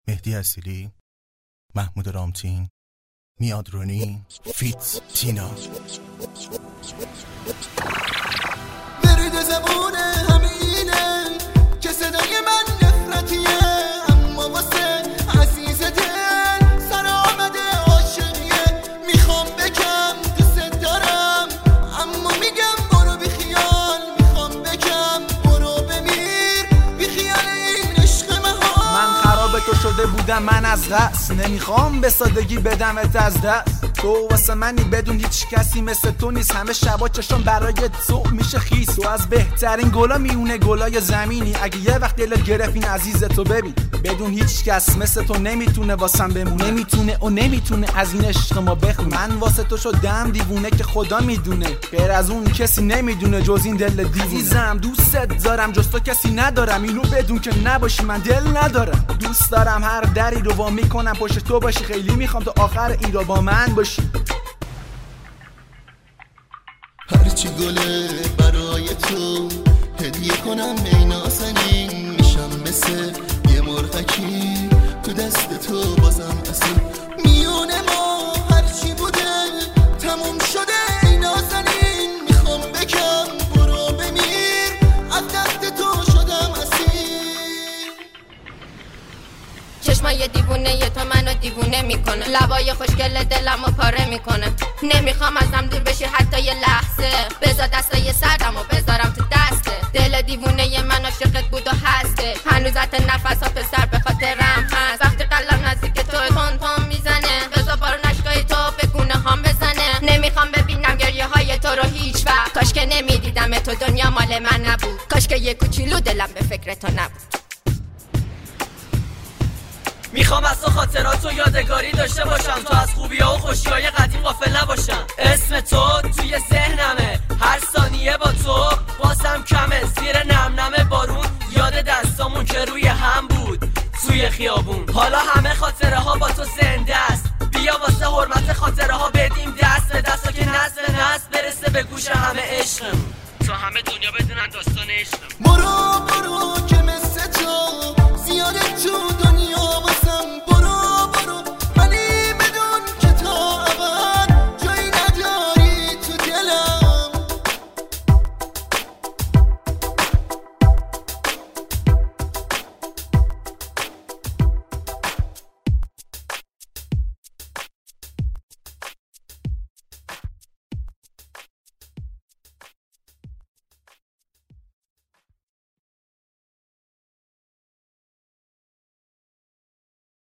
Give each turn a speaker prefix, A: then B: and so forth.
A: مهدی اصیلی، محمود رامتین، میاد رونی، فیت تینا.
B: برد زبونه همینه که صدای من نفرتیه، اما واسه عزیز دل سر آمده عاشقیه. میخوام بگم دوست دارم اما میگم برو بی خیال، میخوام بگم برو بمیر بی خیال این عشق مهار.
C: من خراب تو شده بودم من از قصد، نمیخوام به سادگی بدمت از دست. تو واسه منی بدون هیچ کسی مثل تو نیست، همه شبا چشم برای تو میشه خیس. تو از بهترین گلا میونه گلای زمینی، اگه یه وقت دلت گرفت این عزیز تو ببین. بدون هیچ کس مثل تو نمیتونه واسم بمونه، نمیتونه و نمیتونه از این عشق ما بخونه. من واسه تو شدم دیوونه که خدا میدونه، غیر از اون کسی نمیدونه جز این دل دیوونه. عزیزم دوست دارم جز تو کسی ندارم، اینو بدون که نباشی من دل ندارم. دوست دارم هر دری رو وا میکنم پشت تو باشی، خیلی میخوام تا آخر این رو با من باشی.
B: هرچی گله برای تو هدیه کنم ای نازنین، میشم مثل یه مرغکی تو دست تو بازم اصیل. میونه ما هرچی بوده تموم شده ای نازنین، میخوام بگم برو بمیر از دست تو شدم اسیر.
D: چشمای دیوونه ی تو منو دیوونه میکنه، لبای خوشگل دلمو پاره میکنه. نمیخوام ازم دور بشی حتی یه لحظه، بذار دستای سردمو بذارم تو دسته. دل دیوونه ی من عاشقت بود و هسته، هنوزت نفس ها پسر به خاطرم هست. وقتی قلبم نزدیک تو تون تون میزنه، بذار بارون اشکای تو به گونه هام بزنه. نمیخوام ببینم گریه های تو رو هیچ وقت، کاش که نمیدیدم تو دنیا مال من نبود، کاش که یه کوچولو دلم به فکر تو نبود.
E: میخوام از تو خاطرات و یادگاری داشته باشم، تو از خوبی‌ها و خوشی‌های قدیم غافل نباشم. اسم تو توی ذهنمه، هر ثانیه با تو بازم کمه. زیر نم نم بارون یاد دستامون که روی هم بود توی خیابون. حالا همه خاطره ها با تو زنده است، بیا واسه حرمت خاطره ها بدیم دست به دستا که نسل نسل برسه به گوش همه عشقمون، تا همه دنیا بدونن داستان عشقمون.
B: برو